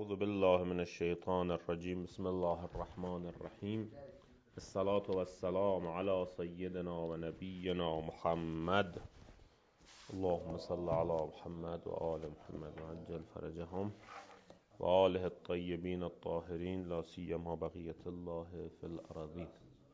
اعوذ بالله من الشیطان الرجیم. بسم الله الرحمن الرحیم. الصلاة والسلام علی سیدنا و نبینا محمد. اللهم صل علی محمد و آل محمد و عجل فرجهم و آله الطیبین الطاهرین لا سیما بقیة الله فی الارضین.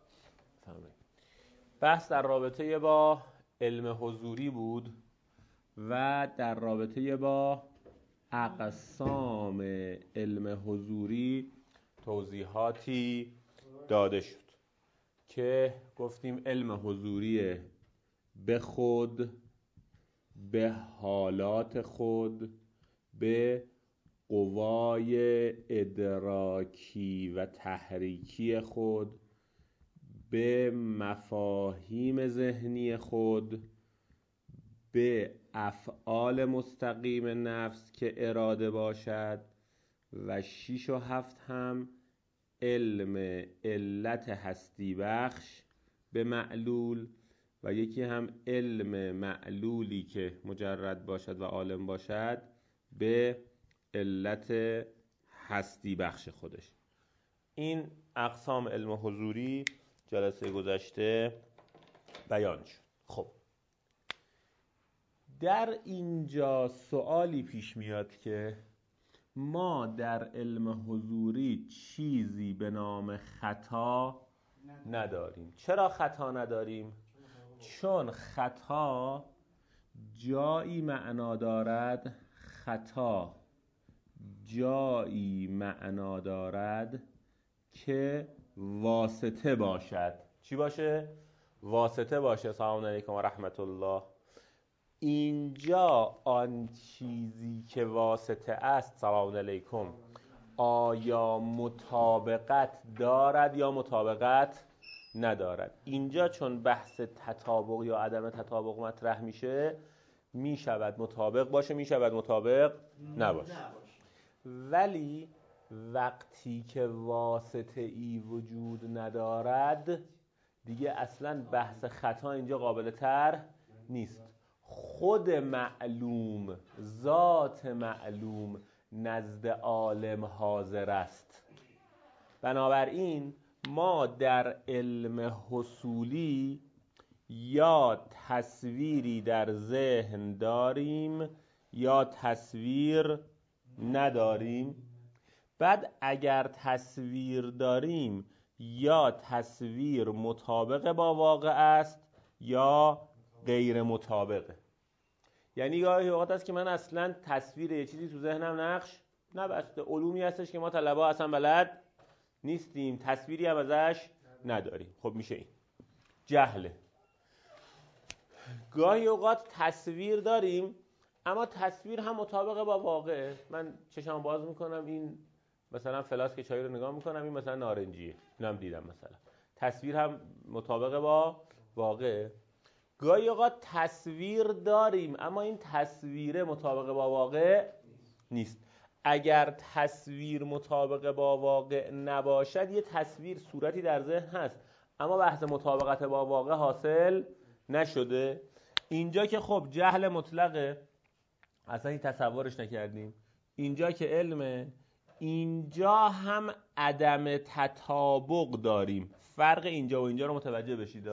بحث در رابطه با علم حضوری بود و در رابطه با اقسام علم حضوری توضیحاتی داده شد که گفتیم علم حضوری به خود، به حالات خود، به قوای ادراکی و تحریکی خود، به مفاهیم ذهنی خود، به افعال مستقیم نفس که اراده باشد و 6 و 7 هم علم علت هستی بخش به معلول و یکی هم علم معلولی که مجرد باشد و عالم باشد به علت هستی بخش خودش. این اقسام علم حضوری جلسه گذشته بیان شد. خب در اینجا سوالی پیش میاد که ما در علم حضوری چیزی به نام خطا نداریم. چرا خطا نداریم؟ چون خطا جایی معنا دارد، خطا جایی معنا دارد که واسطه باشد. چی باشه؟ واسطه باشه. سلام علیکم و رحمت الله. اینجا آن چیزی که واسطه است، سلام علیکم، آیا مطابقت دارد یا مطابقت ندارد؟ اینجا چون بحث تطابق یا عدم تطابق مطرح میشه، میشود مطابق باشه، میشود مطابق نباشه. ولی وقتی که واسطه ای وجود ندارد دیگه اصلا بحث خطا اینجا قابل طرح نیست. خود معلوم، ذات معلوم نزد عالم حاضر است. بنابراین ما در علم حصولی یا تصویری در ذهن داریم یا تصویر نداریم. بعد اگر تصویر داریم یا تصویر مطابق با واقع است یا غیر مطابقه. یعنی گاهی اوقات است که من اصلا تصویر یه چیزی تو ذهنم نقش نبسته، علومی هستش که ما طلبه اصلا بلد نیستیم، تصویری هم ازش نداریم. خب میشه این جهله. گاهی اوقات تصویر داریم اما تصویر هم مطابق با واقعه. من چشم باز میکنم، این مثلا فلاسک چای رو نگاه میکنم، این مثلا نارنجیه، اینم دیدم مثلا. تصویر هم مطابق با واقعه. گاهی اوقات تصویر داریم اما این تصویر مطابق با واقع نیست. اگر تصویر مطابق با واقع نباشد، یه تصویر صورتی در ذهن هست اما بحث مطابقت با واقع حاصل نشده. اینجا که خب جهل مطلقه، اصلا این تصورش نکردیم. اینجا که علمه، اینجا هم عدم تطابق داریم. فرق اینجا و اینجا رو متوجه بشید.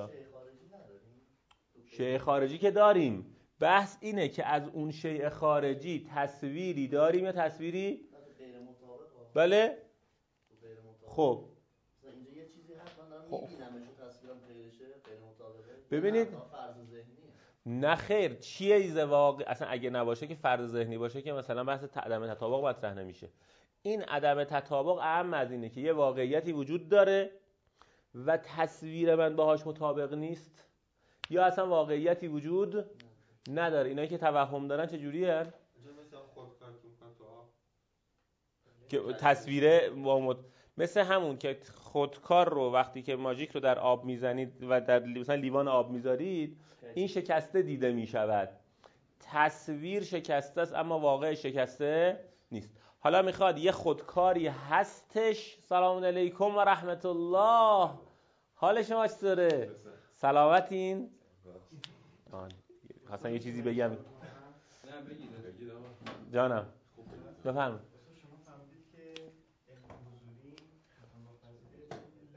شیء خارجی که داریم، بحث اینه که از اون شیء خارجی تصویری داریم یا تصویری غیر مطابقه. بله غیر مطابقه. خب اینجا یه چیزی هست من دارم میبینمش و تصویرم غیر مطابقه. ببینید فرض ذهنیه. نه خیر، چیه واقع؟ اصلا اگه نباشه که فرض ذهنی باشه که مثلا بحث عدم تطابق مطرح نمیشه. این عدم تطابق اهم از اینه که یه واقعیتی وجود داره و تصویر من باهاش مطابق نیست، یا اصلا واقعیتی وجود نداره. اینایی که توهم دارن چه جوریه؟ مثلا خودکار که تصویره مثل همون که خودکار رو وقتی که ماژیک رو در آب میزنید و در مثلا لیوان آب میذارید، این شکسته دیده میشود. تصویر شکسته است اما واقع شکسته نیست. حالا میخواد یه خودکاری هستش، سلام علیکم و رحمت الله، حال شما چطوره؟ سلامتین؟ حسن یه چیزی بگم. جانم بفرمایید.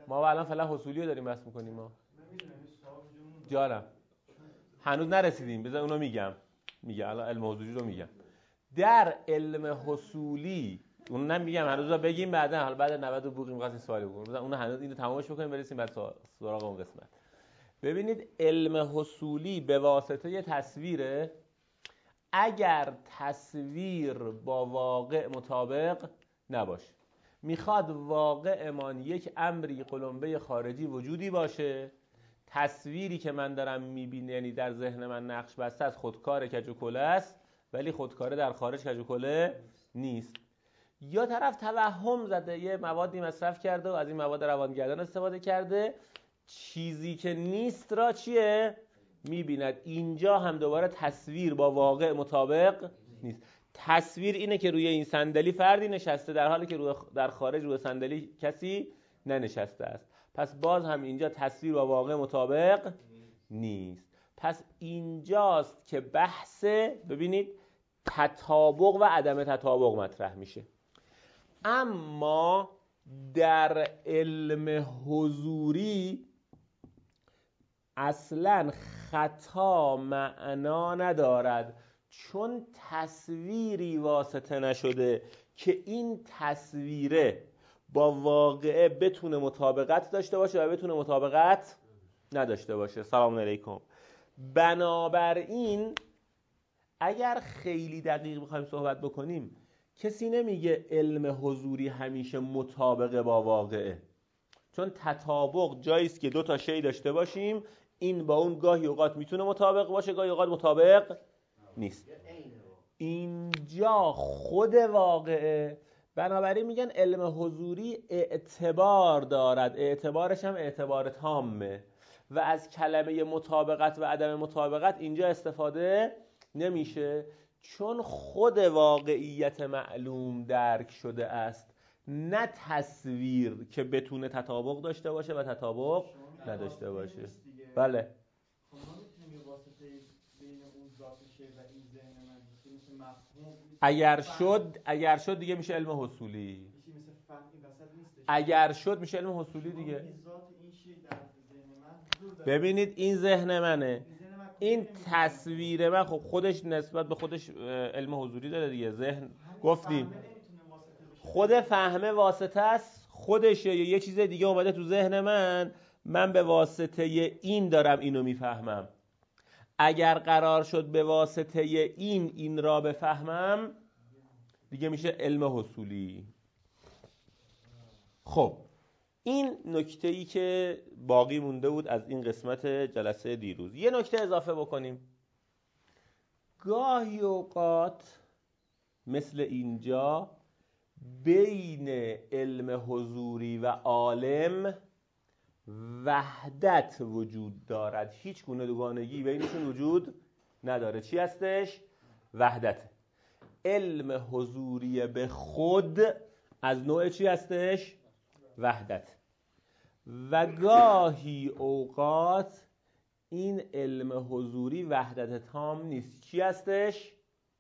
ما الان فعلا حصولی رو داریم بحث میکنیم. ما جانم هنوز نرسیدیم، بذار اونو میگم الان علم حضوری رو میگم. در علم حصولی اون نمیگم هنوز رو بگیم، بعدا حالا بعد 90 بوقی می‌خواستیم سوالی بکنیم، بذار اون هنوز اینو تمامش بکنیم برسیم بعد سراغ اون قسمت. ببینید علم حصولی به واسطه یه تصویره. اگر تصویر با واقع مطابق نباشه، میخواد واقعمان یک امری قلمبه خارجی وجودی باشه، تصویری که من دارم میبینم یعنی در ذهن من نقش بسته از خودکار کج و کوله است ولی خودکاره در خارج کج و کوله نیست. یا طرف توهم زده، یه موادی مصرف کرده و از این مواد روانگردان استفاده کرده، چیزی که نیست را چیه؟ میبیند. اینجا هم دوباره تصویر با واقع مطابق نیست. تصویر اینه که روی این صندلی فردی نشسته در حالی که در خارج روی صندلی کسی ننشسته است. پس باز هم اینجا تصویر با واقع مطابق نیست. پس اینجاست که بحث ببینید تطابق و عدم تطابق مطرح میشه. اما در علم حضوری اصلا خطا معنا ندارد، چون تصویری واسطه نشده که این تصویره با واقعه بتونه مطابقت داشته باشه و بتونه مطابقت نداشته باشه. سلام علیکم. بنابراین اگر خیلی دقیق بخوایم صحبت بکنیم، کسی نمیگه علم حضوری همیشه مطابقه با واقعه، چون تطابق جاییست که دو تا شی داشته باشیم، این با اون گاهی اوقات میتونه مطابق باشه، گاهی اوقات مطابق نیست. اینجا خود واقعه. بنابراین میگن علم حضوری اعتبار دارد، اعتبارش هم اعتبار تامه و از کلمه مطابقت و عدم مطابقت اینجا استفاده نمیشه، چون خود واقعیت معلوم درک شده است، نه تصویر که بتونه تطابق داشته باشه و تطابق نداشته باشه. بله. اگر شد دیگه میشه علم حصولی. اگر شد میشه علم حصولی دیگه. ببینید این ذهن منه، این تصویر من، خب خودش نسبت به خودش علم حضوری داره دیگه. ذهن گفتیم خود فهمه واسطه است، خودشه یا یه چیز دیگه اومده تو ذهن من به واسطه این دارم اینو میفهمم. اگر قرار شد به واسطه این را بفهمم دیگه میشه علم حصولی. خب این نکته‌ای که باقی مونده بود از این قسمت جلسه دیروز. یه نکته اضافه بکنیم. گاهی اوقات مثل اینجا بین علم حضوری و عالم وحدت وجود دارد، هیچ گونه دوگانگی بینشون وجود نداره. چی هستش؟ وحدت. علم حضوری به خود از نوع چی هستش؟ وحدت. و گاهی اوقات این علم حضوری وحدت تام نیست. چی هستش؟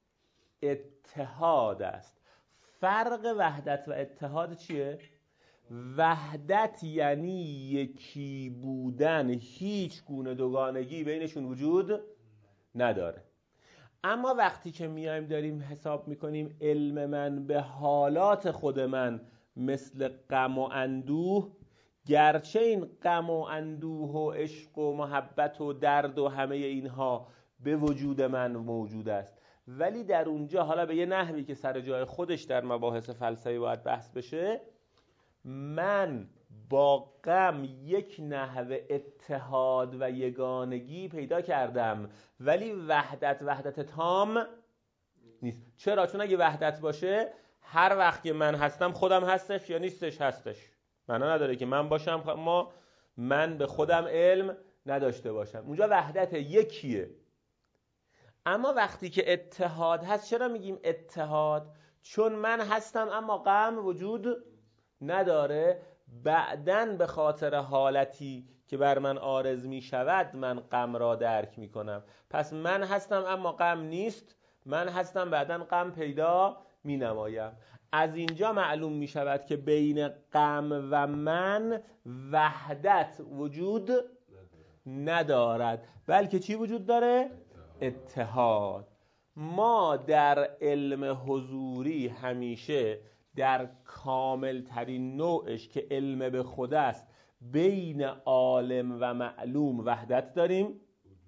اتحاد است. فرق وحدت و اتحاد چیه؟ وحدت یعنی یکی بودن، هیچ گونه دوگانگی بینشون وجود نداره. اما وقتی که میایم داریم حساب میکنیم علم من به حالات خود من مثل غم و اندوه، گرچه این غم و اندوه و عشق و محبت و درد و همه اینها به وجود من موجود است، ولی در اونجا حالا به یه نحوی که سر جای خودش در مباحث فلسفی باید بحث بشه، من با غم یک نحو اتحاد و یگانگی پیدا کردم، ولی وحدت تام نیست. چرا؟ چون اگه وحدت باشه هر وقت که من هستم خودم هستش یا نیستش؟ هستش. معنا نداره که من باشم اما من به خودم علم نداشته باشم. اونجا وحدت یکیه. اما وقتی که اتحاد هست، چرا میگیم اتحاد؟ چون من هستم اما غم وجود نداره. بعدن به خاطر حالتی که بر من عارض می شود من غم را درک می کنم. پس من هستم اما غم نیست، من هستم بعدن غم پیدا می نمایم. از اینجا معلوم می شود که بین غم و من وحدت وجود ندارد، بلکه چی وجود داره؟ اتحاد. ما در علم حضوری همیشه در کامل ترین نوعش که علم به خود است بین عالم و معلوم وحدت داریم.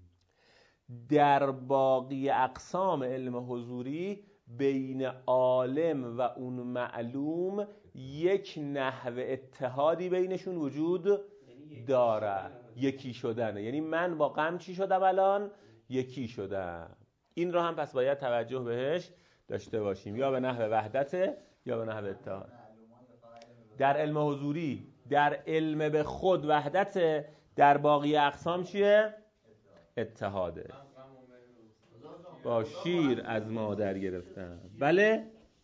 در باقی اقسام علم حضوری بین عالم و اون معلوم یک نحو اتحادی بینشون وجود داره، یکی شدنه. یعنی من با غم چی شدم الان؟ یکی شدم. این رو هم پس باید توجه بهش داشته باشیم، یا به نحو وحدته یا به نحو اتحاد. در علم حضوری در علم به خود وحدته، در باقی اقسام چیه؟ اتحاده. با شیر از مادر گرفتم. بله؟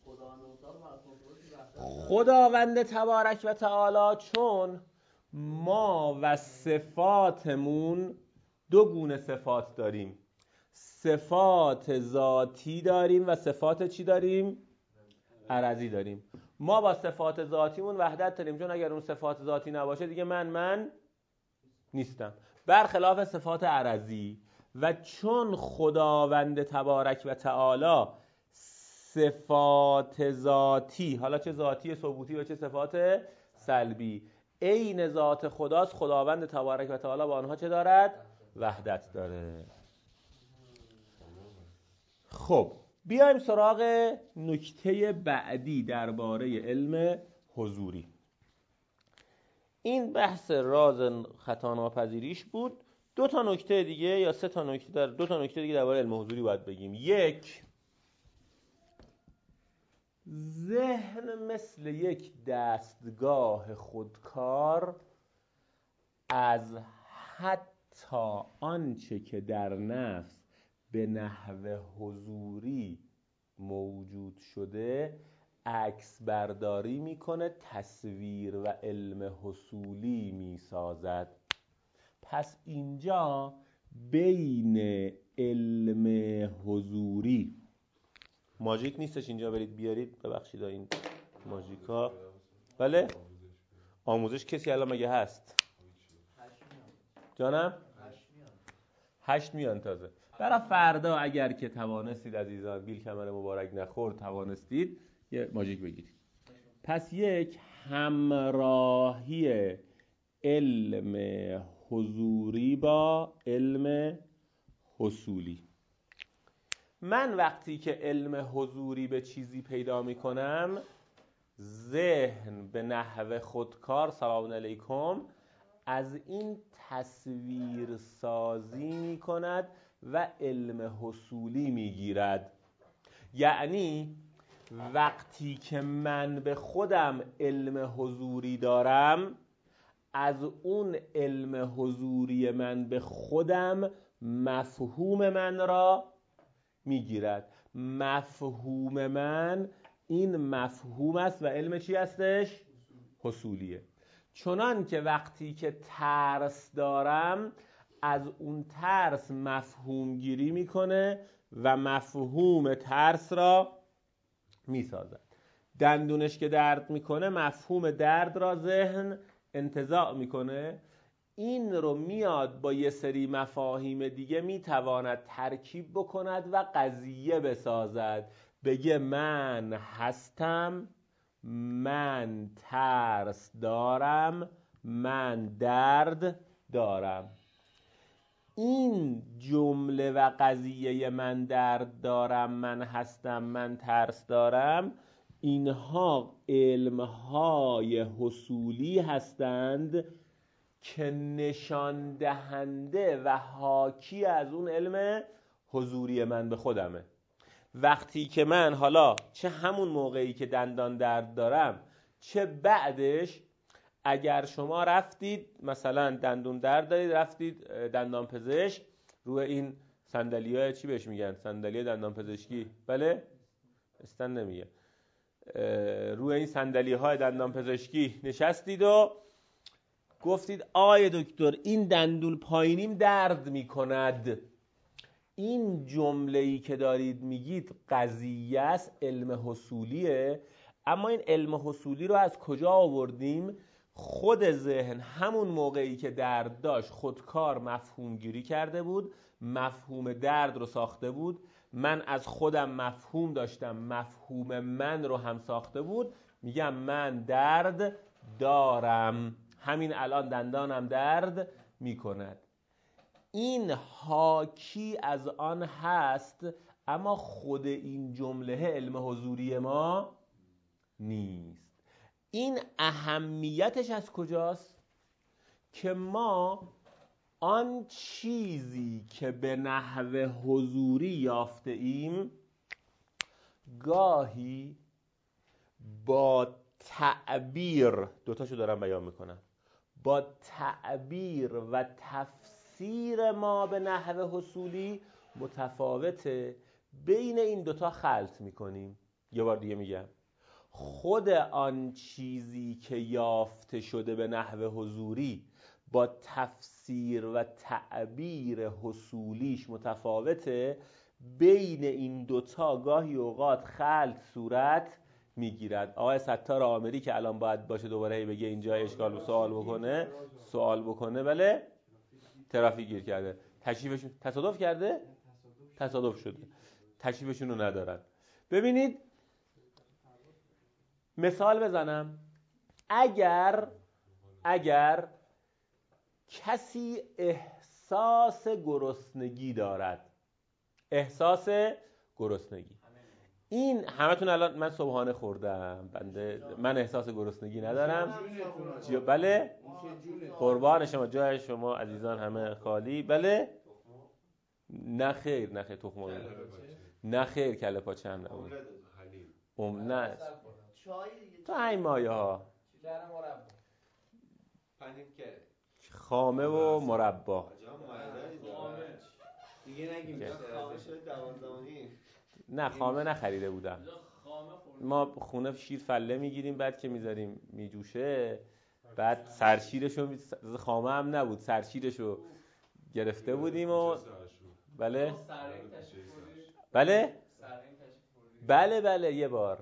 خداوند تبارک و تعالی چون ما و صفاتمون دو گونه صفات داریم، صفات ذاتی داریم و صفات چی داریم؟ عرضی داریم. ما با صفات ذاتیمون وحدت داریم، چون اگر اون صفات ذاتی نباشه دیگه من نیستم، برخلاف صفات عرضی. و چون خداوند تبارک و تعالی صفات ذاتی، حالا چه ذاتی ثبوتی و چه صفات سلبی، عین ذات خداست، خداوند تبارک و تعالی با آنها چه دارد؟ وحدت داره. خب بیایم سراغ نکته بعدی درباره علم حضوری. این بحث راز خطاناپذیریش بود. دو تا نکته دیگه یا دو تا نکته دیگه درباره علم حضوری باید بگیم. یک، ذهن مثل یک دستگاه خودکار از حتی آنچه که در نفس به نحو حضوری موجود شده عکس برداری میکنه، تصویر و علم حصولی میسازد. پس اینجا بین علم حضوری، ماژیک نیستش اینجا، برید بیارید، ببخشید این ماژیکا. بله؟ آموزش کسی الان مگه هست؟ جانم؟ 8 میان تازه. برای فردا اگر که توانستید عزیزان، بیل کمر مبارک نخورد، توانستید یه ماژیک بگیرید. پس یک، همراهی علم حضوری با علم حصولی. من وقتی که علم حضوری به چیزی پیدا میکنم، ذهن به نحو خودکار سلام علیکم از این تصویر سازی میکند و علم حصولی میگیرد. یعنی وقتی که من به خودم علم حضوری دارم، از اون علم حضوری من به خودم مفهوم من را میگیرد. مفهوم من این مفهوم است و علم چی هستش؟ حصولیه. چنان که وقتی که ترس دارم، از اون ترس مفهوم گیری میکنه و مفهوم ترس را میسازد. دندونش که درد میکنه، مفهوم درد را ذهن انتزاع میکنه، این رو میاد با یه سری مفاهیم دیگه میتواند ترکیب بکند و قضیه بسازد. بگه من هستم، من ترس دارم، من درد دارم. این جمله و قضیه من درد دارم، من هستم، من ترس دارم، اینها علمهای حصولی هستند که نشان دهنده و حاکی از اون علم حضوری من به خودمه. وقتی که من حالا چه همون موقعی که دندان درد دارم، چه بعدش، اگر شما رفتید مثلا دندون درد دارید، رفتید دندان پزشک، روی این صندلی‌های چی بهش میگن؟ صندلی دندان پزشکی. بله؟ استن نمیگه. روی این صندلی‌های دندان پزشکی نشستید و گفتید آقای دکتر این دندون پایینیم درد میکند. این جمله‌ای که دارید میگید قضیه است، علم حصولیه. اما این علم حصولی رو از کجا آوردیم؟ خود ذهن همون موقعی که درد داشت خودکار مفهوم گیری کرده بود، مفهوم درد رو ساخته بود. من از خودم مفهوم داشتم، مفهوم من رو هم ساخته بود. میگم من درد دارم، همین الان دندانم درد میکند. این حاکی از آن هست، اما خود این جمله علم حضوری ما نیست. این اهمیتش از کجاست؟ که ما آن چیزی که به نحو حضوری یافته ایم گاهی با تعبیر، دوتاشو دارم بیان میکنم، با تعبیر و تفسیر ما به نحو حصولی متفاوته، بین این دوتا خلط میکنیم. یه بار دیگه میگم، خود آن چیزی که یافته شده به نحو حضوری با تفسیر و تعبیر حصولیش متفاوته، بین این دوتا گاهی اوقات خلط صورت میگیرد. آقای ستار آمری که الان باید باشه دوباره بگه اینجا اشکال و سوال بکنه بله ترافیک گیر کرده، تشریفشون تصادف کرده، تصادف شده، تشریفشون رو ندارن. ببینید مثال بزنم، اگر کسی احساس گرسنگی دارد، احساس گرسنگی، این همتون الان من صبحانه خوردم بنده، من احساس گرسنگی ندارم بله قربان شما، جای شما عزیزان همه خالی بله. نه خیر تخم نه خیر کله پاچه هم نبود نه تو این مایه ها خامه و مربا نه خامه نخریده بودم، ما خونه شیر فله میگیریم بعد که میذاریم میجوشه، بعد سرشیرشو خامه هم نبود، سرشیرشو گرفته بودیم و بله یه بار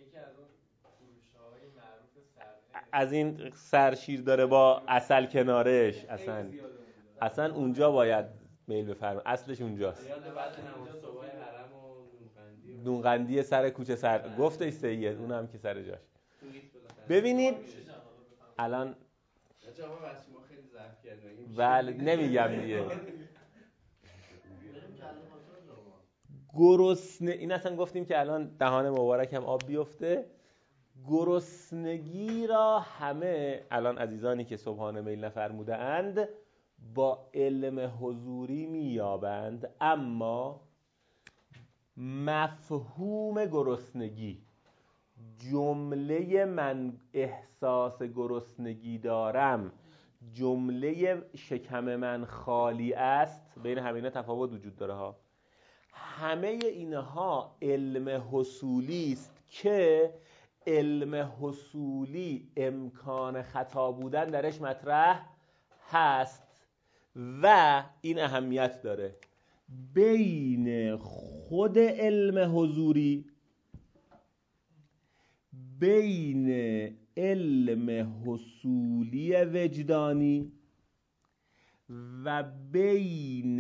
از این سرشیر داره با عسل کنارش، اصلا اونجا باید میل بفرمایید، اصلش اونجاست. دونقندی سر کوچه سر گفتش سید، اونم که سر جاش. ببینید الان بله نمیگم دیگه گرسنه، این اصلا گفتیم که الان دهان مبارکم آب بیفته. گرسنگی را همه الان عزیزانی که صبحانه میل نفرموده اند با علم حضوری مییابند، اما مفهوم گرسنگی، جمله من احساس گرسنگی دارم، جمله شکم من خالی است، بین همه تفاوت وجود داره ها. همه اینها علم حصولی است که علم حصولی امکان خطا بودن درش مطرح هست و این اهمیت داره. بین خود علم حضوری، بین علم حصولی وجدانی و بین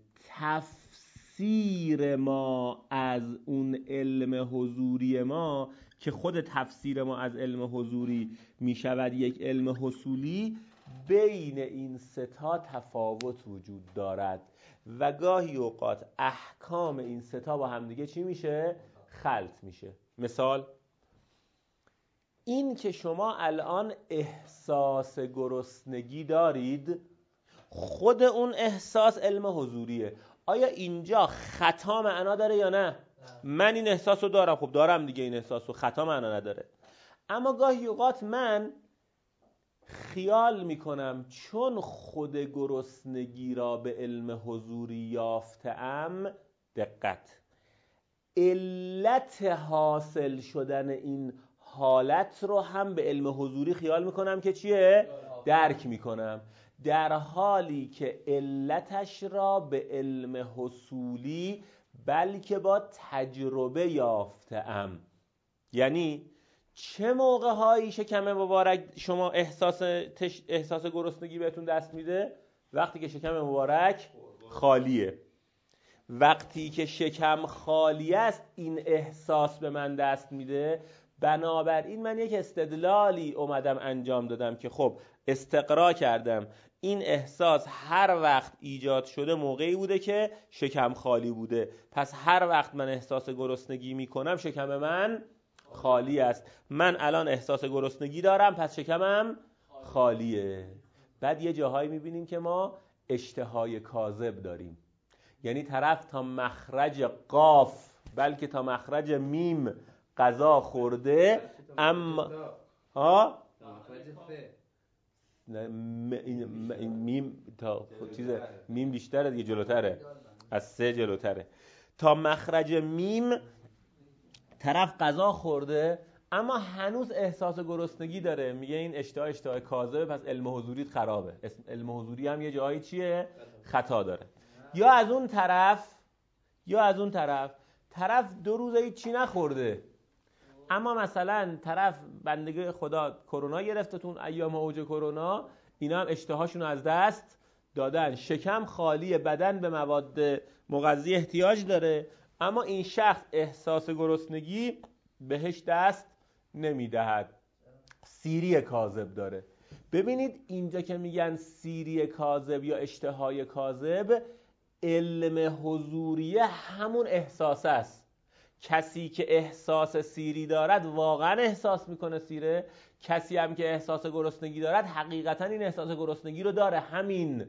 تفسیر ما از اون علم حضوری ما که خود تفسیر ما از علم حضوری می شود یک علم حصولی، بین این سه تا تفاوت وجود دارد و گاهی اوقات احکام این سه تا با همدیگه چی میشه؟ خلط میشه. مثال این که شما الان احساس گرسنگی دارید، خود اون احساس علم حضوریه. آیا اینجا خطا معنا داره یا نه؟ من این احساس رو دارم، خب دارم دیگه، این احساس رو خطا معنا نداره. اما گاهی اوقات من خیال میکنم چون خود گرسنگی را به علم حضوری یافتم، دقت، علت حاصل شدن این حالت رو هم به علم حضوری خیال میکنم که چیه؟ درک میکنم، در حالی که علتش را به علم حصولی بلکه با تجربه یافتم. یعنی چه موقع هایی شکم مبارک شما احساس گرسنگی بهتون دست میده؟ وقتی که شکم مبارک خالیه. وقتی که شکم خالی است این احساس به من دست میده. بنابراین من یک استدلالی اومدم انجام دادم که خب استقرا کردم این احساس هر وقت ایجاد شده موقعی بوده که شکم خالی بوده، پس هر وقت من احساس گرسنگی میکنم شکم من خالی است. من الان احساس گرسنگی دارم پس شکمم خالیه. بعد یه جاهایی میبینیم که ما اشتهای کاذب داریم، یعنی طرف تا مخرج قاف بلکه تا مخرج میم غذا خورده اما میم تا چیزه میم بیشتره دیگه، جلوتره، از 3 جلوتره. تا مخرج میم طرف غذا خورده اما هنوز احساس گرسنگی داره، میگه این اشتهای کاذبه، پس علم حضوریت خرابه. علم حضوری هم یه جایی چیه؟ خطا داره. یا از اون طرف 2 روزه چی نخورده، اما مثلا طرف بندگی خدا کرونا گرفتتون ایام اوج کرونا، اینا هم اشتهاشون از دست دادن، شکم خالی، بدن به مواد مغذی احتیاج داره، اما این شخص احساس گرسنگی بهش دست نمیدهد، سیری کاذب داره. ببینید اینجا که میگن سیری کاذب یا اشتهای کاذب، علم حضوریه همون احساس است. کسی که احساس سیری دارد واقعا احساس میکنه سیره، کسی هم که احساس گرسنگی دارد حقیقتا این احساس گرسنگی رو داره. همین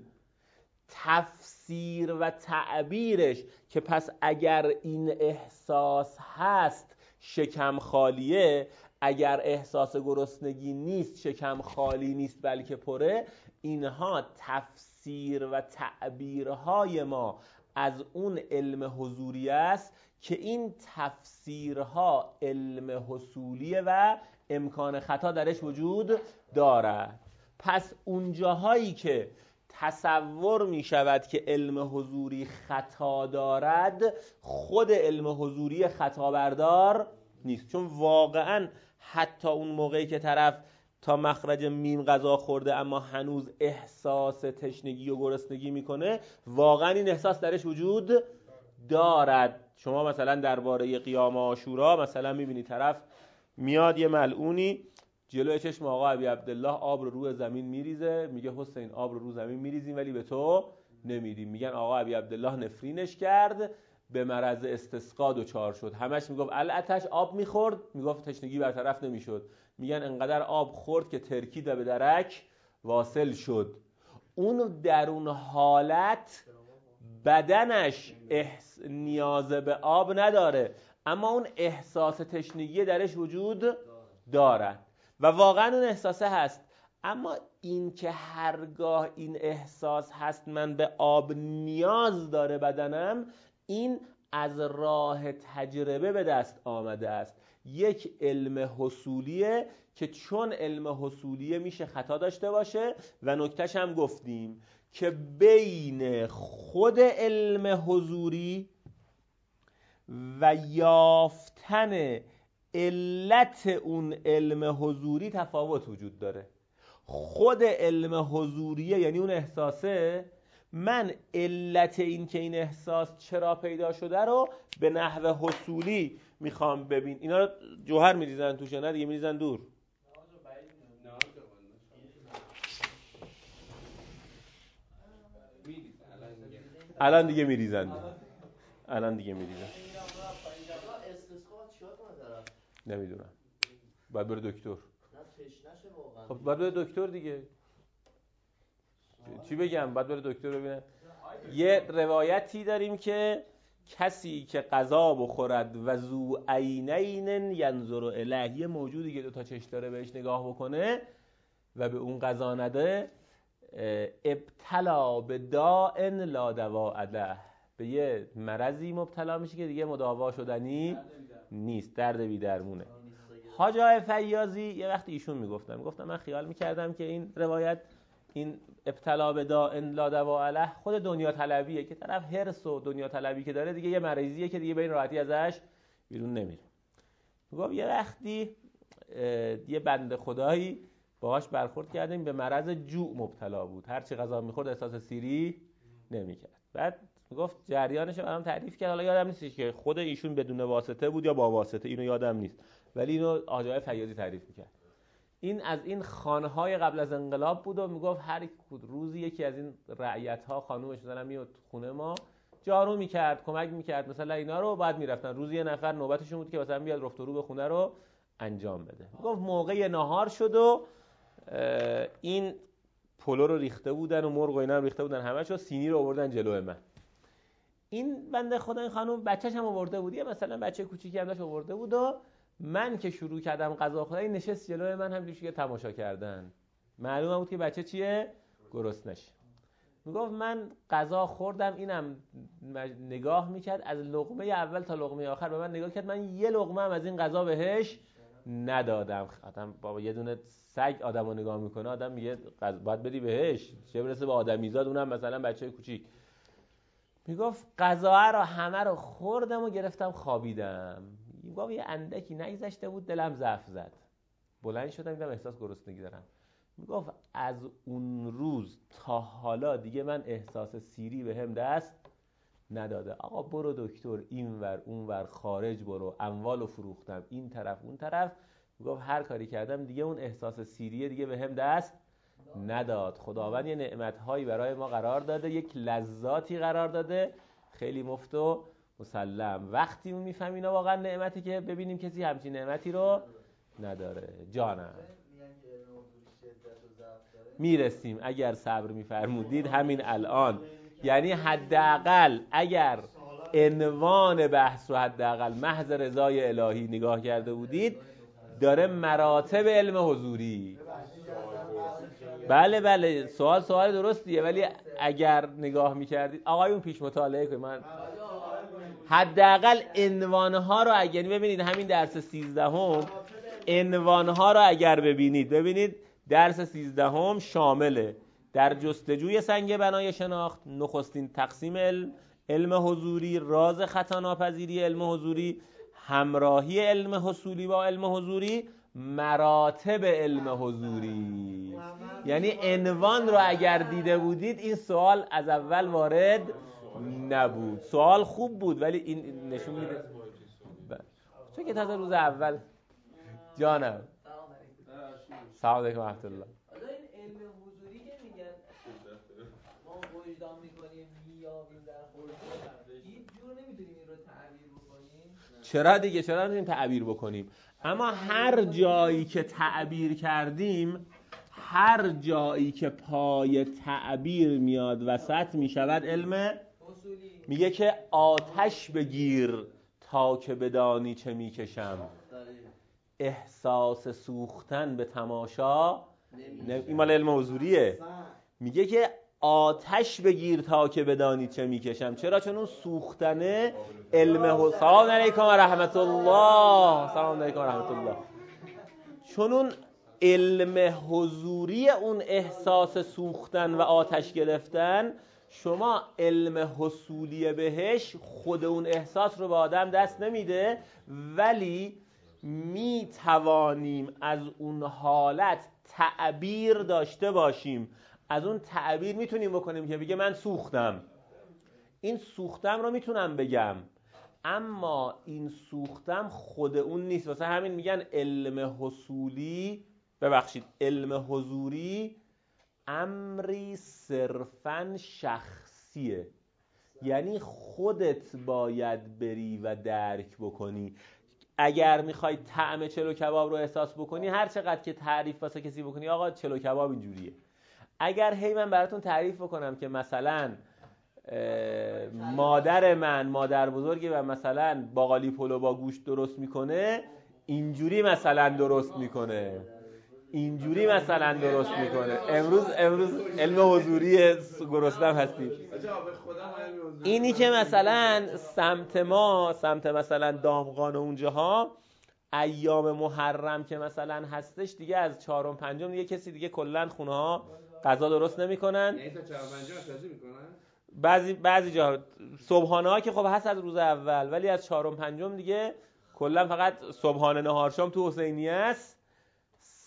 تفسیر و تعبیرش که پس اگر این احساس هست شکم خالیه، اگر احساس گرسنگی نیست شکم خالی نیست بلکه پره، اینها تفسیر و تعبیرهای ما از علم حضوری است که این تفسیرها علم حصولیه و امکان خطا درش وجود دارد. پس اونجاهایی که تصور می شود که علم حضوری خطا دارد، خود علم حضوری خطا بردار نیست، چون واقعا حتی اون موقعی که طرف تا مخرج میم غذا خورده اما هنوز احساس تشنگی و گرسنگی میکنه، واقعا این احساس درش وجود دارد. شما مثلا درباره قیام عاشورا مثلا میبینی طرف میاد یه ملعونی جلوی چشم آقا ابی عبدالله آب رو زمین میریزه، میگه حسین آب رو زمین میریزیم ولی به تو نمیدیم. میگن آقا ابی عبدالله نفرینش کرد، به مرض استسقا دچار شد. همش میگفت العطش آب میخورد، میگفت تشنگی برطرف نمیشد. میگن انقدر آب خورد که ترکید و به درک واصل شد. اون در اون حالت بدنش نیاز به آب نداره، اما اون احساس تشنگی درش وجود دارد و واقعا اون احساسه هست. اما این که هرگاه این احساس هست من به آب نیاز داره بدنم، این از راه تجربه به دست آمده است. یک علم حصولیه که چون علم حصولیه میشه خطا داشته باشه و نکتهش هم گفتیم که بین خود علم حضوری و یافتن علت اون علم حضوری تفاوت وجود داره. خود علم حضوریه یعنی اون احساسه، من علت این که این احساس چرا پیدا شده رو به نحو حصولی میخوام ببین. اینا رو جوهر میریزن توش نه دیگه، میریزن دور. الان دیگه میریزن. نمیدونم. باید بره دکتر. خب باید بره دکتر دیگه. چی بگم؟ باید بره دکتر ببینه. یه روایتی داریم که کسی که غذا بخورد و ذو عینین ینظر الیه، یه موجودی که 2 تا چشم داره بهش نگاه بکنه و به اون غذا نده، ابتلا به داء لا دواء له، به یه مرضی مبتلا میشه که دیگه مداوا شدنی نیست، درد بی درمونه. حاج آقای فیاضی یه وقتی ایشون میگفتم من خیال میکردم که این روایت، این ابتلا به داء لا دواء له، خود دنیا طلبیه که طرف حرص و دنیا طلبی که داره دیگه یه مرضیه که دیگه به این راحتی ازش بیرون نمیره. میگم یه وقتی یه بنده خدایی باهاش برخورد کردیم به مرض جوع مبتلا بود، هر چی غذا میخورد احساس سیری نمیکرد. بعد گفت جریانش رو برام تعریف کرد. حالا یادم نیست که خود ایشون بدون واسطه بود یا با واسطه، اینو یادم نیست، ولی اینو آقای فیاضی تعریف میکرد. این از این خانهای قبل از انقلاب بود و میگفت هر روزی یکی از این رعیت‌ها خانومش مثلا میاد خونه ما جارو میکرد، کمک میکرد مثلا اینا رو، بعد میرفتن. روزی یه نفر نوبتشون بود که مثلا بیاد رفت و رو به خونه رو انجام بده. میگفت موقع نهار شد و این پلو رو ریخته بودن و مرغ و اینا رو ریخته بودن همه‌شو، سینی رو آوردن جلوی من. این بنده خدا این خانم بچه‌ش هم آورده بود، مثلا بچه کوچیکی هم داشت آورده بود و من که شروع کردم غذا خوردن نشست جلوی من همینجوری که تماشا کردن. معلومه بود که بچه چیه؟ گرسنه‌شه. میگفت من غذا خوردم، اینم نگاه میکرد از لقمه اول تا لقمه آخر به من نگاه کرد. من یه لقمه هم از این غذا بهش ندادم. آدم بابا یه دونه سگ آدمو نگاه میکنه، آدم میگه باید بدی بهش، چه برسه به آدمیزاد، اونم مثلا بچه کوچیک. میگفت غذا رو همه رو خوردم و گرفتم خوابیدم. میگفت یه اندکی نگذشته بود دلم ضعف زد، بلند شدم دیدم احساس گرسنگی دارم. میگفت از اون روز تا حالا دیگه من احساس سیری بهم دست نداده. آقا برو دکتر، اینور اونور خارج برو، اموالو فروختم این طرف اون طرف. میگفت هر کاری کردم دیگه اون احساس سیریه دیگه بهم دست نداد. خداوند یه نعمت‌هایی برای ما قرار داده، یک لذاتی قرار داده خیلی مفت و مسلم. وقتی میفهمیم اینا واقعا نعمتی که ببینیم کسی همچین نعمتی رو نداره. جانم میرسیم اگر صبر میفرمودید همین الان. یعنی حداقل اگر عنوان بحث رو حداقل محض رضای الهی نگاه کرده بودید، داره مراتب علم حضوری. بله سوال درستیه، ولی اگر نگاه میکردید آقایون پیش مطالعه کنید. من حداقل عنوانها رو اگر ببینید، همین درس 13 عنوانها رو اگر ببینید درس 13 شامله در جستجوی سنگ بنای شناخت، نخستین تقسیم علم حضوری، راز خطاناپذیری علم حضوری، همراهی علم حصولی با علم حضوری، مراتب علم حضوری. یعنی عنوان رو اگر دیده بودید این سوال از اول وارد نبود. سوال خوب بود ولی این نشون میده چون که تازه روز اول. جانم سلام علیکم و رحمت الله. حالا این علم حضوری که میگن ما وجدان میکنیم میابیم در خودمون، این جور نمیتونیم این رو تعبیر بکنیم؟ چرا دیگه، چرا نمیتونیم تعبیر بکنیم؟ اما هر جایی که تعبیر کردیم، هر جایی که پای تعبیر میاد وسط میشود علم اصولی. میگه که آتش بگیر تا که بدانی چه میکشم، احساس سوختن به تماشا این مال علم حضوریه. میگه که آتش بگیر تا که بدانی چه میکشم. چرا؟ چون اون سوختنه علم سلام علیکم و رحمت الله. سلام علیکم و رحمت الله. چون اون علم حضوری، اون احساس سوختن و آتش گرفتن، شما علم حصولی بهش خود اون احساس رو به آدم دست نمیده، ولی می توانیم از اون حالت تعبیر داشته باشیم. از اون تعبیر میتونیم بکنیم که بگه من سوختم، این سوختم رو میتونم بگم، اما این سوختم خود اون نیست. واسه همین میگن علم حصولی، ببخشید علم حضوری امری صرفاً شخصیه. یعنی خودت باید بری و درک بکنی. اگر میخوای طعم چلو کباب رو احساس بکنی، هر چقدر که تعریف واسه کسی بکنی آقا چلو کباب اینجوریه، اگر هی من براتون تعریف بکنم که مثلا مادر بزرگی و مثلا باقالی پلو با گوشت درست میکنه، اینجوری مثلا درست میکنه، اینجوری مثلا درست میکنه. امروز علم حضوری گرسنم هستیم. اینی که مثلا سمت مثلا دامغان و اونجاها ایام محرم که مثلا هستش دیگه، از 4 و 5 دیگه کسی دیگه کلا خونه ها غذا درست نمیکنن. یعنی تا 4 و 5 آشپزی میکنن. بعضی جا صبحانه ها که خب هست از روز اول، ولی از 4 و 5 دیگه کلا فقط صبحانه نهار شام تو حسینیه است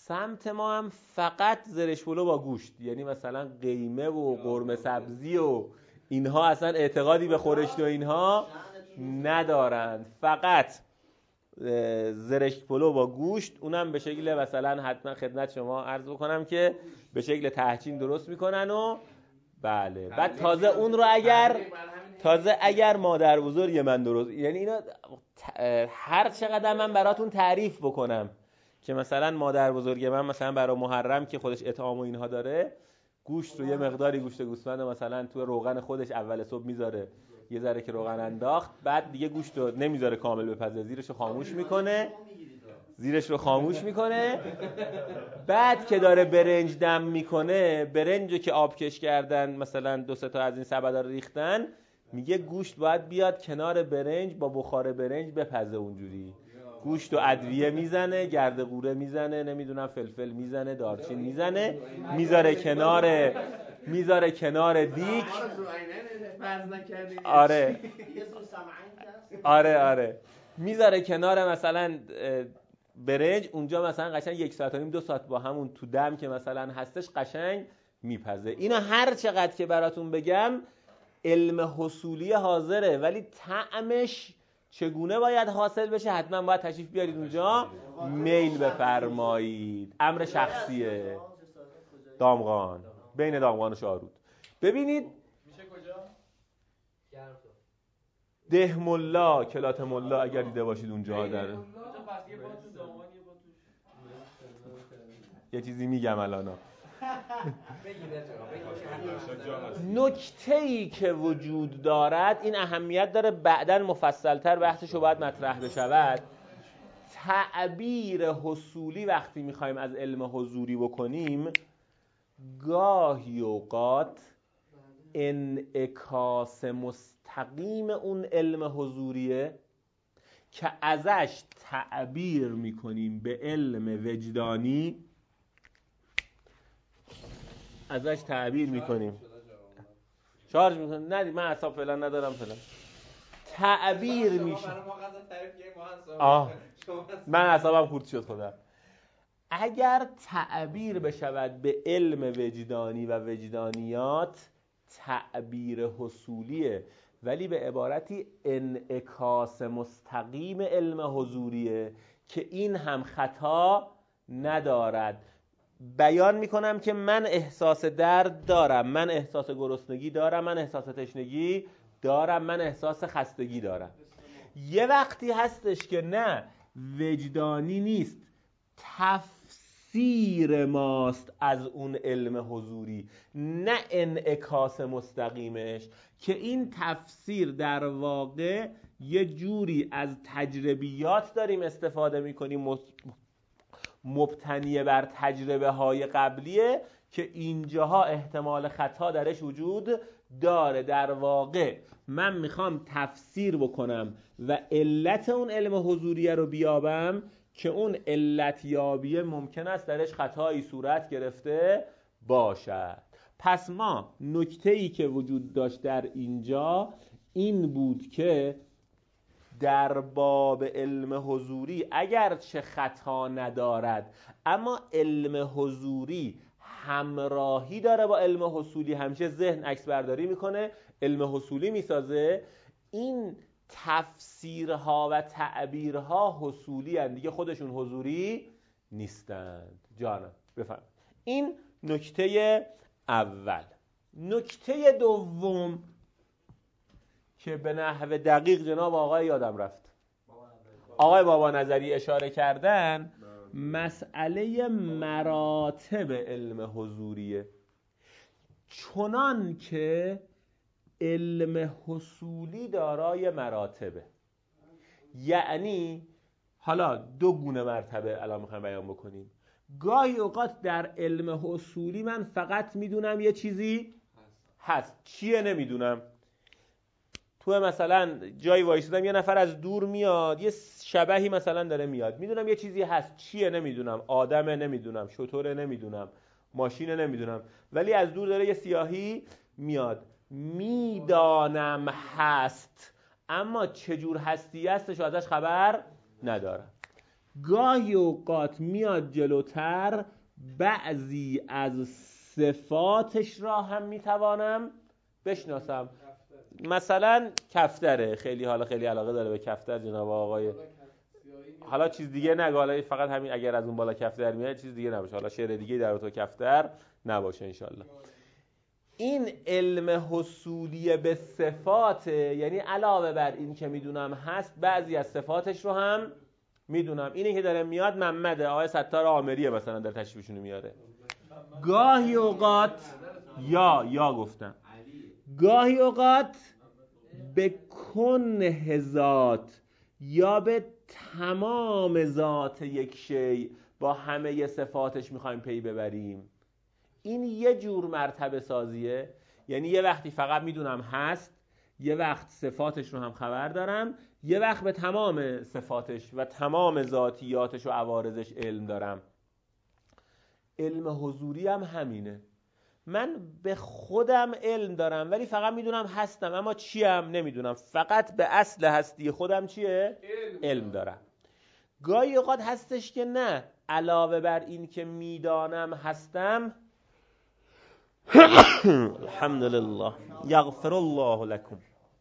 سمت ما هم فقط زرشک پلو با گوشت، یعنی مثلا قیمه و قرمه سبزی و اینها اصلا اعتقادی به خورشت و اینها ندارند، فقط زرشک پلو با گوشت، اونم به شکل مثلا حتما خدمت شما عرض بکنم که به شکل تهچین درست میکنن و بله، بعد تازه اون رو اگر مادر بزرگ من درست، یعنی اینا هر چقدر من براتون تعریف بکنم که مثلا مادر بزرگ من مثلا برای محرم که خودش اطعام و اینها داره، گوشت رو یه مقداری گوشت گوسفند مثلا تو روغن خودش اول صبح میذاره، یه ذره که روغن انداخت، بعد دیگه گوشت رو نمیذاره کامل بپزه، زیرش رو خاموش میکنه، بعد که داره برنج دم میکنه، برنجو که آبکش کردن مثلا 2-3 تا از این سبدا رو ریختن، میگه گوشت باید بیاد کنار برنج با بخار برنج بپزه، اونجوری گوشت و ادویه میزنه، گرد قوره میزنه، نمیدونم فلفل میزنه، دارچین میزنه، میذاره کنار دیگ. آره میذاره کنار مثلا برنج، اونجا مثلا قشنگ 1 ساعت و نیم 2 ساعت با همون تو دم که مثلا هستش قشنگ میپزه. اینا هر چقدر که براتون بگم علم حصولی حاضره، ولی طعمش چگونه باید حاصل بشه حتما باید تشریف بیارید اونجا میل بفرمایید. امر شخصیه. دامغان، بین دامغان و شاهرود. ببینید میشه کجا؟ ده ملا، کلات ملا اگر دیده باشید اونجا داره. یه چیزی میگم الانا. نکته‌ای که وجود دارد، این اهمیت داره بعداً مفصل‌تر بحثشو باید مطرح بشود. تعبیر حصولی وقتی میخوایم از علم حضوری بکنیم، گاهی اوقات انعکاس مستقیم اون علم حضوریه که ازش تعبیر میکنیم به علم وجدانی، ازش تعبیر میکنیم. شارژ میکنیم. نه من اعصاب فعلا ندارم فعلا. تعبیر میشه. من اعصابم خورد شد خدا. اگر تعبیر بشود به علم وجدانی و وجدانیات، تعبیر حصولیه، ولی به عبارتی انعکاس مستقیم علم حضوریه که این هم خطا ندارد. بیان میکنم که من احساس درد دارم، من احساس گرسنگی دارم، من احساس تشنگی دارم، من احساس خستگی دارم. یه وقتی هستش که نه وجدانی نیست، تفسیر ماست از اون علم حضوری، نه انعکاس مستقیمش، که این تفسیر در واقع یه جوری از تجربیات داریم استفاده میکنیم مبتنی بر تجربه های قبلیه که اینجاها احتمال خطا درش وجود داره. در واقع من میخوام تفسیر بکنم و علت اون علم حضوریه رو بیابم که اون علت یابیه ممکن است درش خطایی صورت گرفته باشد. پس ما نکته‌ای که وجود داشت در اینجا این بود که در باب علم حضوری اگر چه خطا ندارد، اما علم حضوری همراهی داره با علم حصولی، همیشه ذهن عکس برداری میکنه، علم حصولی میسازه. این تفسیرها و تعبیرها حصولی هستند دیگه، خودشون حضوری نیستند. جانم بفهم. این نکته اول. نکته دوم که به نحو دقیق جناب آقای یادم رفت، آقای بابا نظری اشاره کردن، مسئله مراتب علم حضوریه. چنان که علم حصولی دارای مراتبه، یعنی حالا 2 گونه مرتبه الان میخوایم بیان بکنیم. گاهی اوقات در علم حصولی من فقط میدونم یه چیزی هست، چیه نمیدونم. تو مثلا جایی وایسادم یه نفر از دور میاد، یه شبحی مثلا داره میاد، میدونم یه چیزی هست، چیه نمیدونم، آدمه نمیدونم، شتره نمیدونم، ماشینه نمیدونم، ولی از دور داره یه سیاهی میاد، میدانم هست، اما چجور هستی هستش ازش خبر ندارم. گاهی اوقات میاد جلوتر بعضی از صفاتش را هم میتوانم بشناسم. مثلا کفتره، خیلی علاقه داره به کفتر جناب آقای. حالا چیز دیگه نگه، حالا فقط همین اگر از اون بالا کفتر میاد چیز دیگه نباشه، حالا شعر دیگه در تو کفتر نباشه انشالله. این علم حصولی به صفات، یعنی علاوه بر این که میدونم هست بعضی از صفاتش رو هم میدونم. اینه که داره میاد محمد آقای ستار آمریه مثلا در تشریفشون میاره. گاهی اوقات یا گفتم گاهی اوقات به کنه ذات یا به تمام ذات یک شی با همه صفاتش میخوایم پی ببریم. این یه جور مرتبه سازیه، یعنی یه وقتی فقط میدونم هست، یه وقت صفاتش رو هم خبر دارم، یه وقت به تمام صفاتش و تمام ذاتیاتش و عوارضش علم دارم. علم حضوری هم همینه. من به خودم علم دارم ولی فقط میدونم هستم، اما چیم نمیدونم، فقط به اصل هستی خودم چیه؟ علم دارم. گاهی اوقات هستش که نه، علاوه بر این که میدانم هستم الحمدلله یغفر الله لكم،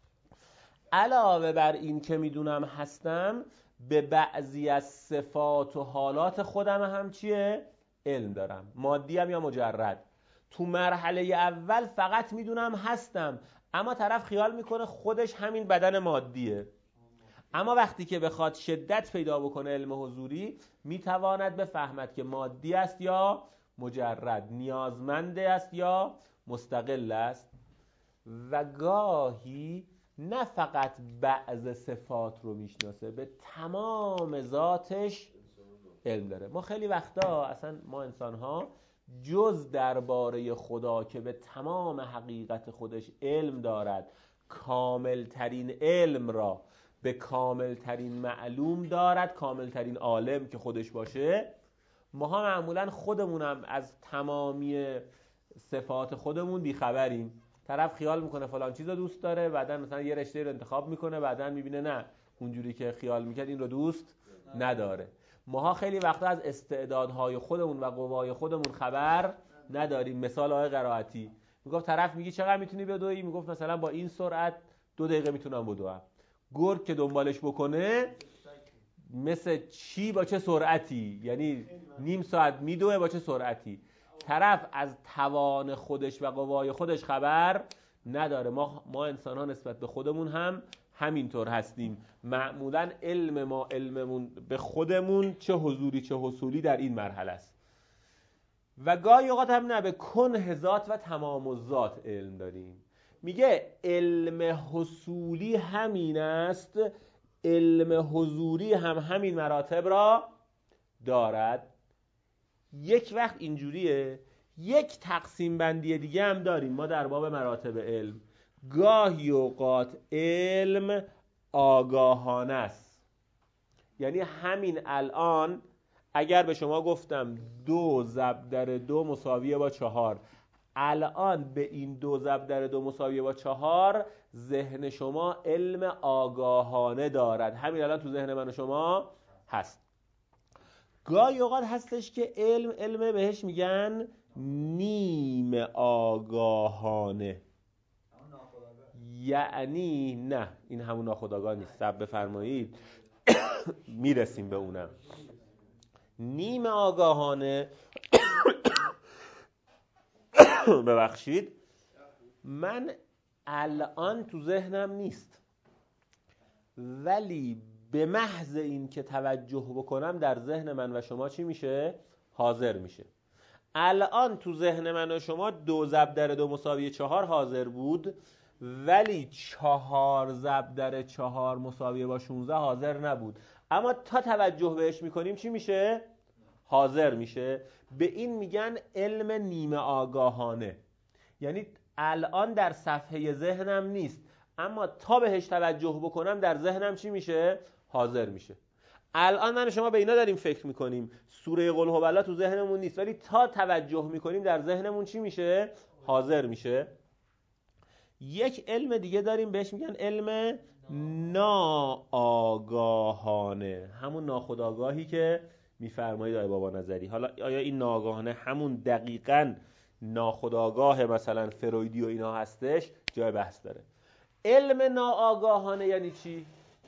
علاوه بر این که میدونم هستم به بعضی از صفات و حالات خودم هم چیه؟ علم دارم، مادیم یا مجرد. تو مرحله اول فقط میدونم هستم، اما طرف خیال میکنه خودش همین بدن مادیه. اما وقتی که بخواد شدت پیدا بکنه علم حضوری، میتواند بفهمد که مادی است یا مجرد، نیازمند است یا مستقل است. و گاهی نه فقط بعض صفات رو میشناسه، به تمام ذاتش علم داره. ما خیلی وقتا اصلا ما انسان ها جز درباره خدا که به تمام حقیقت خودش علم دارد، کامل ترین علم را به کامل ترین معلوم دارد، کامل ترین عالم که خودش باشه، ماها معمولا خودمونم از تمامی صفات خودمون بیخبریم. طرف خیال میکنه فلان چیز رو دوست داره، بعدا مثلا یه رشته رو انتخاب میکنه، بعدا میبینه نه اونجوری که خیال میکرد این رو دوست نداره. ماها خیلی وقتا از استعدادهای خودمون و قوای خودمون خبر نداریم. مثال آقای قرائتی میگفت طرف میگی چقدر میتونی بدوی؟ میگفت مثلا با این سرعت 2 دقیقه میتونم بدوم. گرگ که دنبالش بکنه مثل چی با چه سرعتی، یعنی نیم ساعت میدوه با چه سرعتی. طرف از توان خودش و قوای خودش خبر نداره. ما انسان ها نسبت به خودمون هم همینطور هستیم. معمولا علممون به خودمون چه حضوری چه حصولی در این مرحله است. و گاهی اوقات هم نه، به کنه ذات و تمام الذات علم داریم. میگه علم حصولی همین است، علم حضوری هم همین مراتب را دارد. یک وقت اینجوریه. یک تقسیم بندی دیگه هم داریم ما در باب مراتب علم. گاهی اوقات علم آگاهانه است، یعنی همین الان اگر به شما گفتم 2 ضرب در 2 مساویه با 4، الان به این 2 ضرب در 2 مساویه با 4 ذهن شما علم آگاهانه دارد، همین الان تو ذهن من و شما هست. گاهی اوقات هستش که علم بهش میگن نیم آگاهانه، یعنی نه این همون ناخودآگاه نیست، صبر بفرمایید میرسیم به اونم. نیم آگاهانه ببخشید من الان تو ذهنم نیست، ولی به محض این که توجه بکنم در ذهن من و شما چی میشه؟ حاضر میشه. الان تو ذهن من و شما 2 ضرب در 2 مساوی 4 حاضر بود، ولی 4 ضرب در 4 مساوی با 16 حاضر نبود. اما تا توجه بهش میکنیم چی میشه؟ حاضر میشه. به این میگن علم نیمه آگاهانه. یعنی الان در صفحه ذهنم نیست، اما تا بهش توجه بکنم در ذهنم چی میشه؟ حاضر میشه. الان من و شما به اینا داریم فکر میکنیم، سوره قل هو الله تو ذهنمون نیست، ولی تا توجه میکنیم در ذهنمون چی میشه؟ حاضر میشه. یک علم دیگه داریم بهش میگن علم ناآگاهانه، همون ناخودآگاهی که میفرمایید آقای بابا نظری. حالا آیا این ناآگاهانه همون دقیقاً ناخودآگاه مثلا فرویدی و اینا هستش؟ جای بحث داره. علم ناآگاهانه یعنی چی؟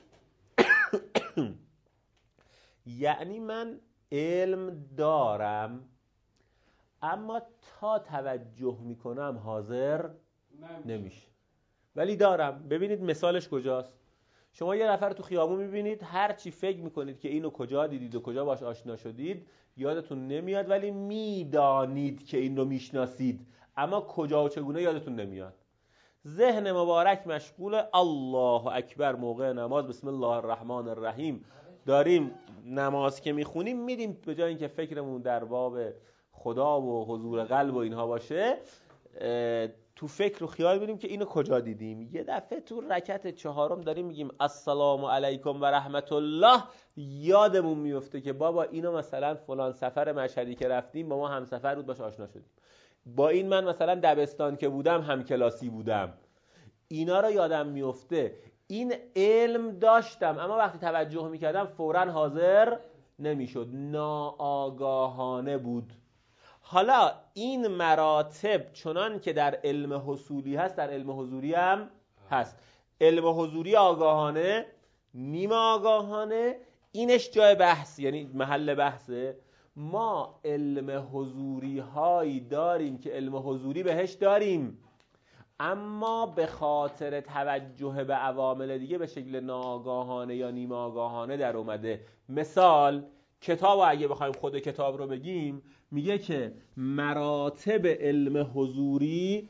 یعنی من علم دارم اما تا توجه میکنم حاضر نمیشه، ولی دارم. ببینید مثالش کجاست. شما یه نفر تو خیابون میبینید، هر چی فکر میکنید که اینو کجا دیدید و کجا باش آشنا شدید یادتون نمیاد، ولی میدانید که این رو میشناسید، اما کجا و چگونه یادتون نمیاد. ذهن مبارک مشغول الله اکبر موقع نماز، بسم الله الرحمن الرحیم داریم نماز که میخونیم، میدیم به جای اینکه فکرمون در باب خدا و حضور قلب و اینها باشه، تو فکر و خیال می‌بینیم که اینو کجا دیدیم. یه دفعه تو رکعت چهارم داریم میگیم السلام علیکم و رحمت الله، یادمون میفته که بابا اینو مثلا فلان سفر مشهدی که رفتیم با ما همسفر بود باش آشنا شدیم، با این من مثلا دبستان که بودم هم کلاسی بودم، اینا رو یادم میفته. این علم داشتم اما وقتی توجه میکردم فوراً حاضر نمیشد، ناآگاهانه بود. حالا این مراتب چنان که در علم حصولی هست در علم حضوری هم هست. علم حضوری آگاهانه، نیمه آگاهانه، اینش جای بحث، یعنی محل بحثه. ما علم حضوری هایی داریم که علم حضوری بهش داریم اما به خاطر توجه به عوامل دیگه به شکل ناآگاهانه یا نیمه آگاهانه در اومده. مثال کتاب اگه بخوایم خود کتاب رو بگیم، میگه که مراتب علم حضوری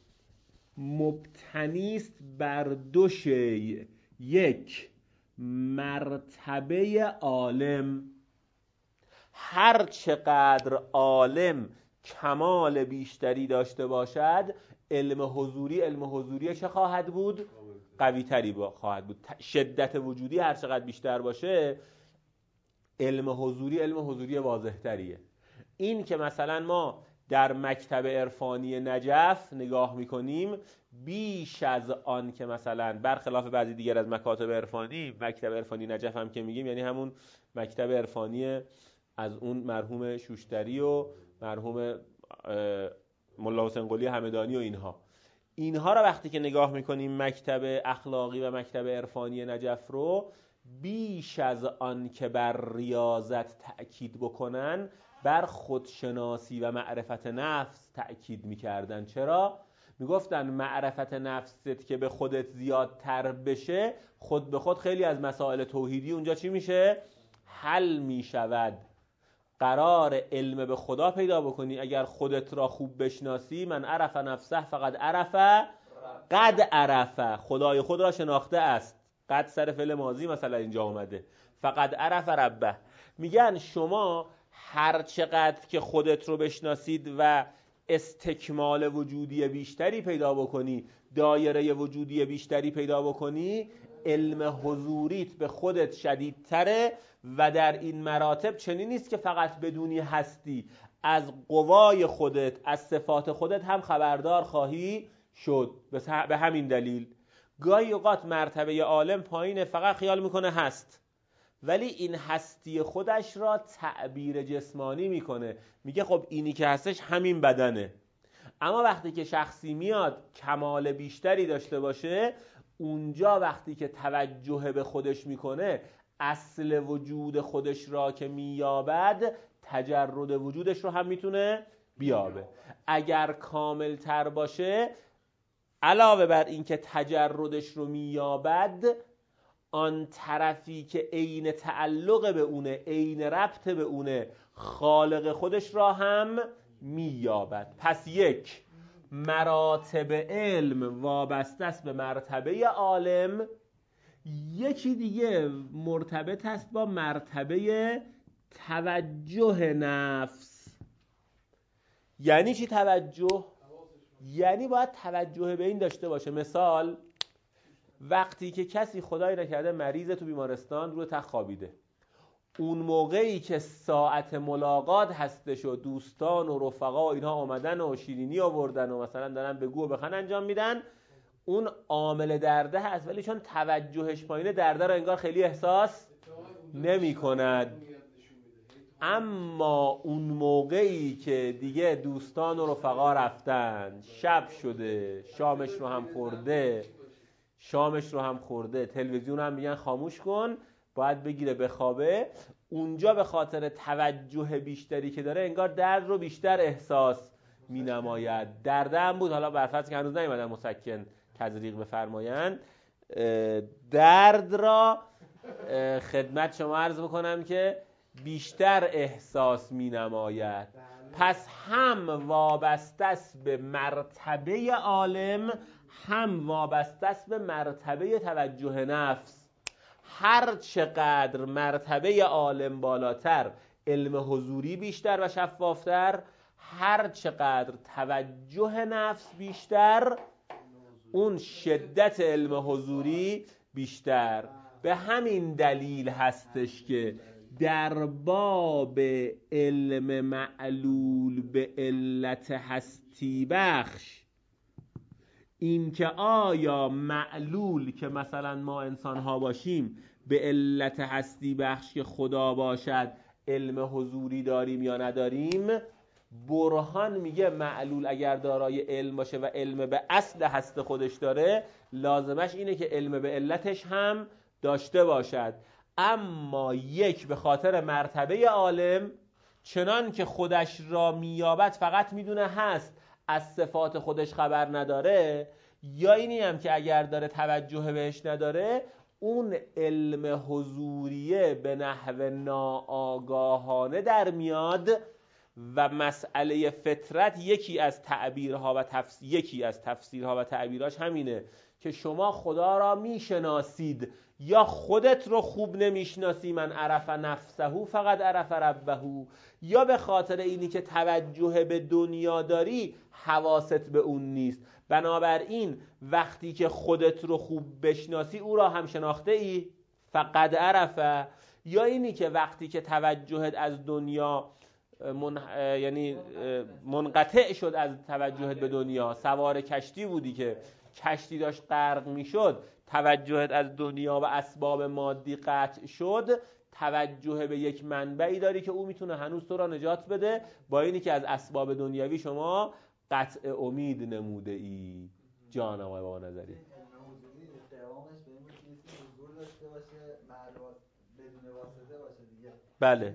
مبتنی است بر دو شیء. یک، مرتبه عالم، هر چقدر عالم کمال بیشتری داشته باشد علم حضوری چه خواهد بود؟ قوی تری خواهد بود. شدت وجودی هر چقدر بیشتر باشه علم حضوری واضح تریه. این که مثلا ما در مکتب عرفانی نجف نگاه میکنیم، بیش از آن که مثلا برخلاف بعضی دیگر از مکاتب عرفانی، مکتب عرفانی نجف هم که میگیم یعنی همون مکتب عرفانی از اون مرحوم شوشتری و مرحوم ملا حسین قلی همدانی و اینها رو وقتی که نگاه میکنیم مکتب اخلاقی و مکتب عرفانی نجف رو، بیش از آن که بر ریاضت تأکید بکنن بر خودشناسی و معرفت نفس تأکید میکردن. چرا؟ میگفتن معرفت نفست که به خودت زیادتر بشه خود به خود خیلی از مسائل توحیدی اونجا چی میشه؟ حل میشود. قرار علم به خدا پیدا بکنی اگر خودت را خوب بشناسی، من عرف نفسه فقط عرف قد عرفه، خدای خود را شناخته است. قد سر فعل ماضی مثلا اینجا اومده، فقط عرف ربه. میگن شما هر چقدر که خودت رو بشناسید و استکمال وجودی بیشتری پیدا بکنی، دایره وجودی بیشتری پیدا بکنی، علم حضوریت به خودت شدیدتره و در این مراتب چنین نیست که فقط بدونی هستی، از قوای خودت، از صفات خودت هم خبردار خواهی شد. به همین دلیل گاهی اوقات مرتبه عالم پایینه، فقط خیال میکنه هست، ولی این هستی خودش را تعبیر جسمانی میکنه، میگه خب اینی که هستش همین بدنه. اما وقتی که شخصی میاد کمال بیشتری داشته باشه، اونجا وقتی که توجه به خودش میکنه، اصل وجود خودش را که مییابد، تجرد وجودش رو هم میتونه بیابه. اگر کامل تر باشه، علاوه بر این که تجردش رو مییابد، آن طرفی که عین تعلق به اونه، عین ربط به اونه، خالق خودش را هم مییابد. پس یک، مراتب علم وابسته است به مرتبه عالم، یکی دیگه مرتبط است با مرتبه توجه نفس. یعنی چی توجه؟ یعنی باید توجه به این داشته باشه. مثال وقتی که کسی خدای نکرده مریض تو بیمارستان رو تخت خوابیده، اون موقعی که ساعت ملاقات هستش و دوستان و رفقا و اینها آمدن و شیرینی آوردن و مثلا دارن بگو و بخن انجام میدن، اون عامل درده هست، ولی چون توجهش پایینه درده رو انگار خیلی احساس نمی کند. اما اون موقعی که دیگه دوستان و رفقا رفتن، شب شده، شامش رو هم خورده، تلویزیون هم میگن خاموش کن، باید بگیره بخوابه، اونجا به خاطر توجه بیشتری که داره انگار درد رو بیشتر احساس می نماید. درده هم بود، حالا برفرض که هنوز نیومدن مسکن تزریق بفرمایند، درد را خدمت شما عرض بکنم که بیشتر احساس می نماید. پس هم وابسته است به مرتبه عالم، هم وابسته است به مرتبه توجه نفس. هر چقدر مرتبه عالم بالاتر، علم حضوری بیشتر و شفافتر، هر چقدر توجه نفس بیشتر، اون شدت علم حضوری بیشتر. به همین دلیل هستش که در باب علم معلول به علت هستی بخش، این که آیا معلول که مثلا ما انسان ها باشیم به علت هستی بخش که خدا باشد علم حضوری داریم یا نداریم، برهان میگه معلول اگر دارای علم باشه و علم به اصل هست خودش داره، لازمش اینه که علم به علتش هم داشته باشد. اما یک به خاطر مرتبه عالم، چنان که خودش را میابد فقط میدونه هست، از صفات خودش خبر نداره، یا اینی هم که اگر داره توجه بهش نداره، اون علم حضوریه به نحو ناآگاهانه در میاد و مسئله فطرت یکی از تفسیرها و تعبیراش همینه که شما خدا را میشناسید یا خودت رو خوب نمیشناسی، من عرف نفسه فقط عرف ربه، یا به خاطر اینی که توجه به دنیا داری حواست به اون نیست. بنابراین وقتی که خودت رو خوب بشناسی او را هم شناخته ای، فقط عرفه. یا اینی که وقتی که توجهت از دنیا یعنی منقطع شد از توجهت به دنیا، سوار کشتی بودی که کشتی داشت غرق میشد، توجهت از دنیا و اسباب مادی قطع شد، توجه به یک منبعی داری که او میتونه هنوز تو را نجات بده، با اینی که از اسباب دنیوی شما قطع امید نموده ای. جانم آقای بابا نظری بله.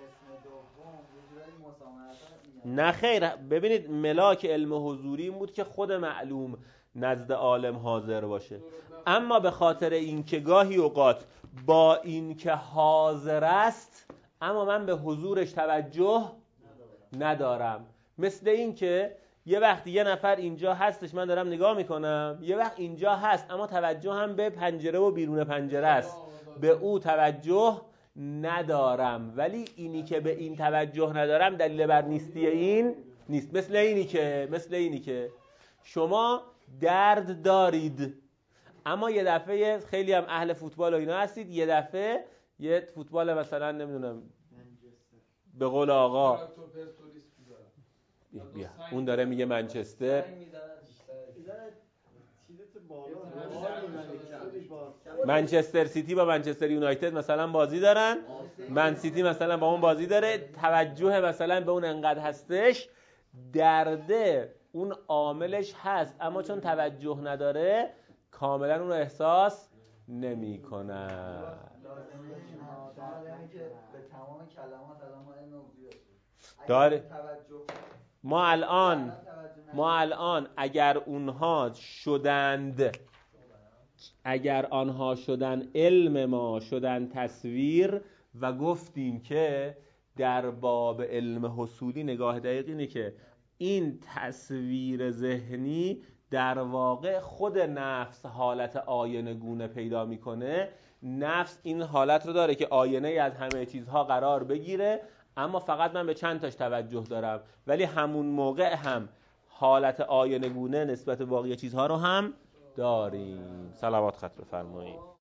نه خیر، ببینید ملاک علم حضوری این بود که خود معلوم نزد عالم حاضر باشه، اما به خاطر اینکه گاهی اوقات با اینکه حاضر است اما من به حضورش توجه ندارم. مثل اینکه یه وقت یه نفر اینجا هستش، من دارم نگاه میکنم، یه وقت اینجا هست اما توجه هم به پنجره و بیرون پنجره است، به او توجه ندارم. ولی اینی که به این توجه ندارم دلیل بر نیستی این نیست. مثل اینی که شما درد دارید، اما یه دفعه خیلی هم اهل فوتبال و اینا هستید، یه دفعه یه فوتبال مثلا نمیدونم به قول آقا بیا اون داره میگه منچستر، منچستر سیتی با منچستر یونایتد مثلا بازی دارن، من سیتی مثلا با اون بازی داره، توجه مثلا به اون انقدر هستش، درده اون عاملش هست اما چون توجه نداره کاملا اون رو احساس نمی کنه. داره ما الان اگر آنها شدن علم ما شدن تصویر و گفتیم که در باب علم حصولی نگاه دقیق اینه که این تصویر ذهنی در واقع خود نفس حالت آینه گونه پیدا میکنه. نفس این حالت رو داره که آینه از همه چیزها قرار بگیره، اما فقط من به چند تاش توجه دارم، ولی همون موقع هم حالت آینه گونه نسبت به باقی چیزها رو هم داریم. صلوات خط بفرمایید.